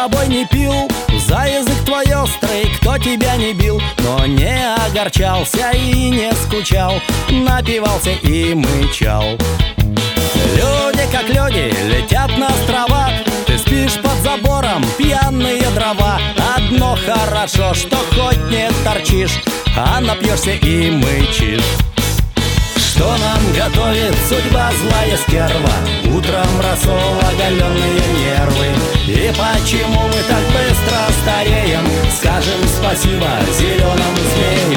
тобой не пил, за язык твой острый кто тебя не бил, но не огорчался и не скучал, напивался и мычал. Люди как люди летят на острова, ты спишь под забором, пьяные дрова. Одно хорошо, что хоть не торчишь, а напьешься и мычишь. Что нам готовит судьба, злая стерва? Утром рассол, оголенные нервы. И почему мы так быстро стареем? Скажем спасибо зеленому змею.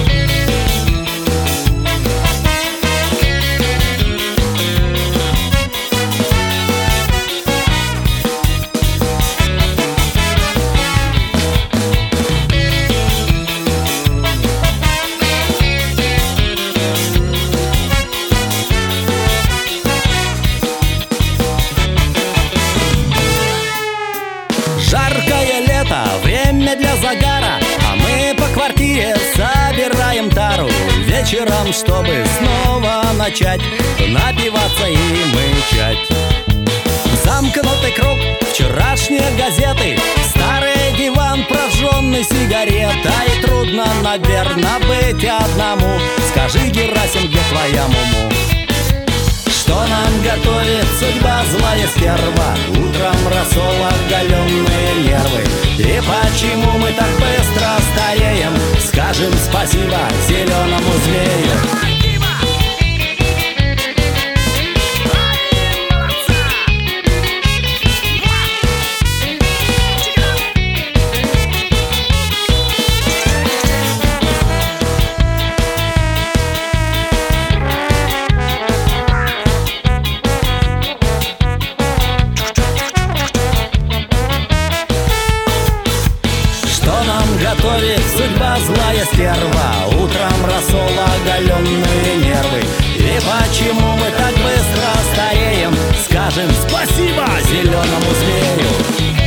Жаркое лето, время для загара, а мы по квартире собираем тару. Вечером, чтобы снова начать напиваться и мычать. Замкнутый круг, вчерашние газеты, старый диван, прожженный сигаретой. Трудно, наверно, быть одному. Скажи, Герасим, где твоя муму? Что нам готовит судьба, злая стерва? Утром рассол, оголенные нервы. И почему мы так быстро стареем? Скажем спасибо зеленому змею. Готовит судьба, злая стерва. Утром рассол, оголенные нервы. И почему мы так быстро стареем? Скажем спасибо зеленому змею.